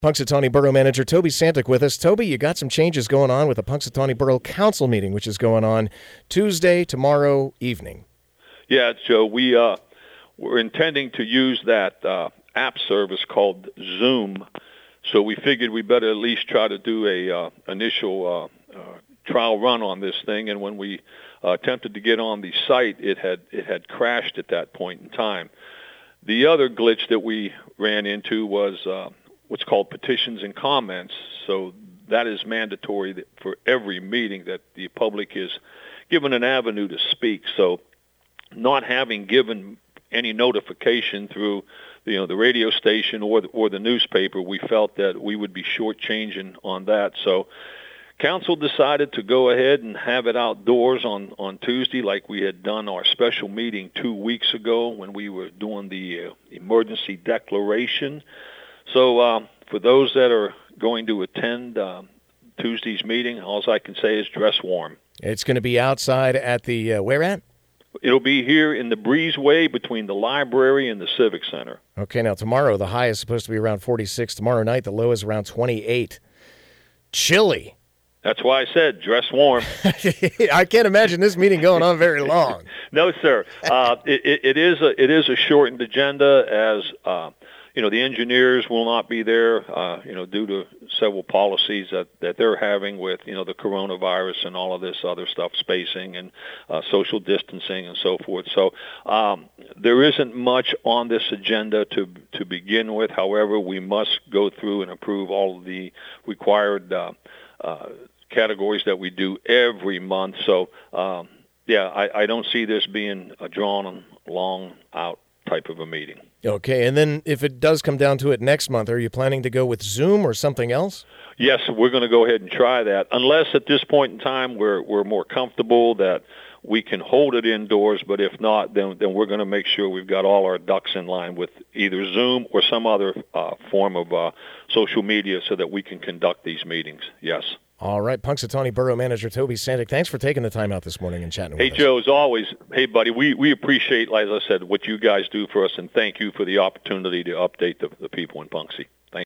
Punxsutawney Borough Manager Toby Santic with us. Toby, you got some changes going on with the Punxsutawney Borough Council meeting, which is going on Tuesday, tomorrow evening. Yeah, Joe, we're intending to use that app service called Zoom, so we figured we better at least try to do a initial trial run on this thing. And when we attempted to get on the site, it had crashed at that point in time. The other glitch that we ran into was what's called petitions and comments. So that is mandatory for every meeting that the public is given an avenue to speak. So not having given any notification through the radio station or the newspaper, we felt that we would be shortchanging on that. So council decided to go ahead and have it outdoors on Tuesday, like we had done our special meeting 2 weeks ago when we were doing the emergency declaration. So for those that are going to attend Tuesday's meeting, all I can say is dress warm. It's going to be outside at the, where at? It'll be here in the breezeway between the library and the Civic Center. Okay, now tomorrow the high is supposed to be around 46. Tomorrow night the low is around 28. Chilly. That's why I said dress warm. I can't imagine this meeting going on very long. No, sir. It is a shortened agenda, as the engineers will not be there, due to several policies that they're having with the coronavirus and all of this other stuff, spacing and social distancing and so forth. So there isn't much on this agenda to begin with. However, we must go through and approve all of the required categories that we do every month. So, I don't see this being a drawn, long out type of a meeting. Okay, and then if it does come down to it next month, are you planning to go with Zoom or something else? Yes, we're going to go ahead and try that, unless at this point in time we're more comfortable that we can hold it indoors. But if not, then we're going to make sure we've got all our ducks in line with either Zoom or some other form of social media so that we can conduct these meetings. Yes. All right, Punxsutawney Borough Manager Toby Santic, thanks for taking the time out this morning and chatting with us. Hey, Joe, as always, hey, buddy, we appreciate, like I said, what you guys do for us, and thank you for the opportunity to update the people in Punxsutawney.